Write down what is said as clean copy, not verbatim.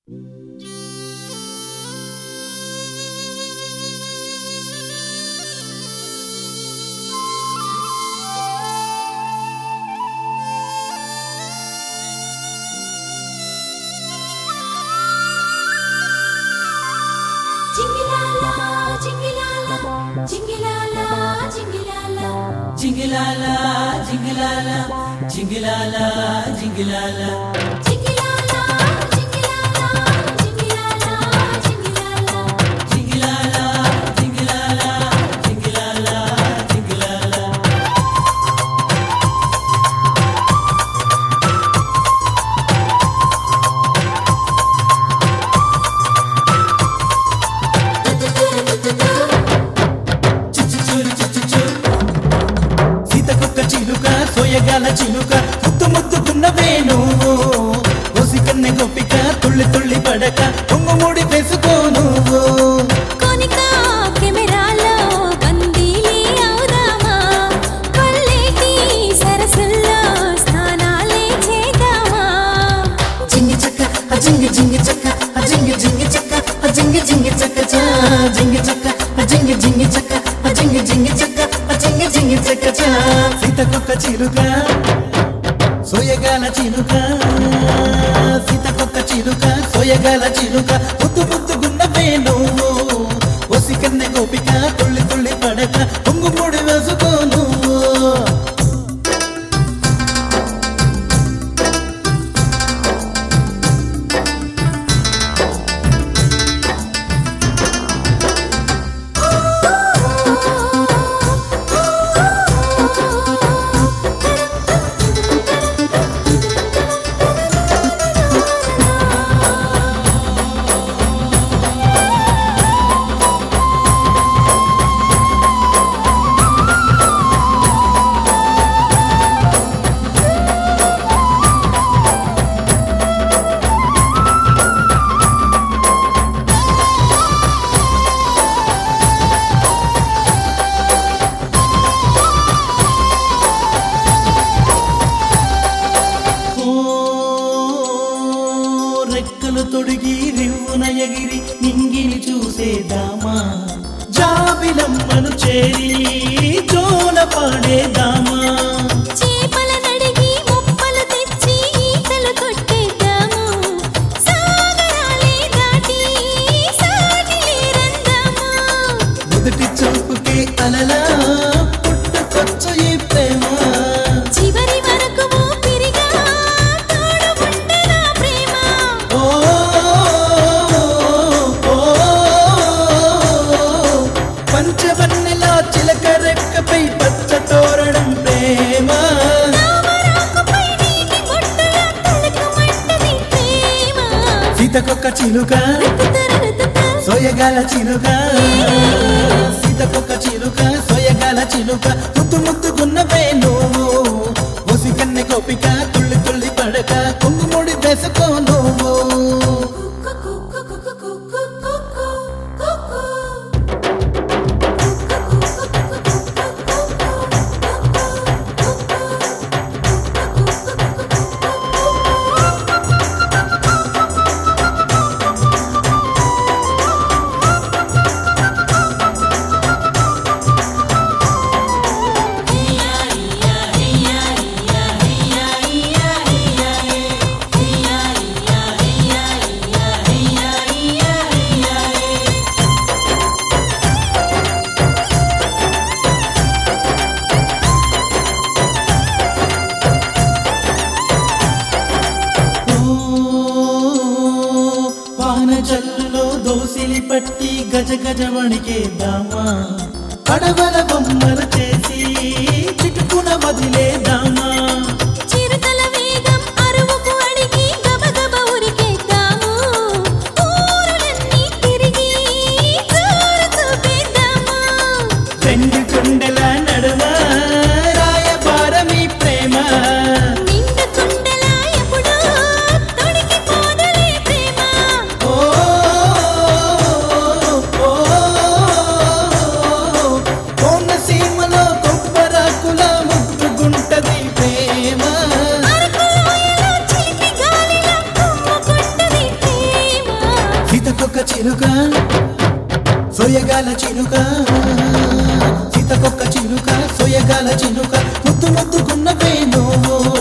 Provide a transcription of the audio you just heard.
Jingilala, jingilala, jingilala, jingilala. సోయగాల చిలుక ముద్దు ముద్దుకున్నవే నువ్వు ఓసి కన్నె గొప్పిక తుళ్ళి తుళ్ళి పడక పొంగుముడి వేసుకో నువ్వు కోనిక కెమెరాలో బందీలే అవుదామా కొల్లేటి సరసల్లో స్నానాలే చేద్దామా జింగి చక్క జింగి జింగి చక్క జింగి జింగి చక్క జింగి జింగి చక్క జింగి చక్క జింగి జింగి చక్క జింగి జింగి చక్క జింగి జింగి చక్క సీతకొక్క చిలుక సోయగాల చిలుక సీతకొక్క చిలుక సోయగాల చిలుక ముద్దు ముద్దుగున్నవే నువ్వు ఓసి కన్నె గోపిక తుళ్ళి తుళ్ళి పడక పొంగుముడి వేసుకో నువ్వు రెక్కలు తొడిగి రివ్వున ఎగిరి నింగిని చూసేదామా జాబిలమ్మను చేరి జోల పాడేదామా చేపల నడిగి ముప్పలు తెచ్చి ఈతలు కొట్టేద్దాము సాగరాలే దాటి సాగిలే రందాము మొదటి చూపుకే అలలా పుట్టుకొచ్చు ఈ ప్రేమ చివరి వరకు ఊపిరిగా తోడుకుంటదా ప్రేమ ఓ పంచవన్నెల చిలక రెక్కపై పచ్చ తోరణం ప్రేమ తామరాకుపై నీటి బొట్టులా తళుకుమంటది ప్రేమ సీతకొక్క చిలుక సోయగాల చిలుక సీతకొక్క చిలుక సోయగాల చిలుక ముద్దు ముద్దుకున్నవే నువ్వు ఓసి కన్నె గోపిక తుళ్ళి తుళ్ళి పడక కొంగుముడి వేసుకో నువ్వు జల్లులో దోసిలి పట్టి గజ గజ వణికేద్దామా పడవల బొమ్మలు చేసి చిటుకున వదిలేద్దామా చిరుతల వేగం అరువుకు అడిగి గబగబ ఉరికేద్దాము ఊరులన్నీ తిరిగి జోరు చూపేద్దాము రెండు కొండల నడుమ రాయబారమి ప్రేమ నిండు కుండలా ఎప్పుడూ తొడిగిపోదులే ప్రేమ ఓ కోనసీమలో కొబ్బరాకుల ముద్దుగుంటది ప్రేమ చిలుక సోయగాల చిలుక సీతకొక్క చిలుక సోయగాల చిలుక ముద్దు ముద్దుకున్నవే నువ్వు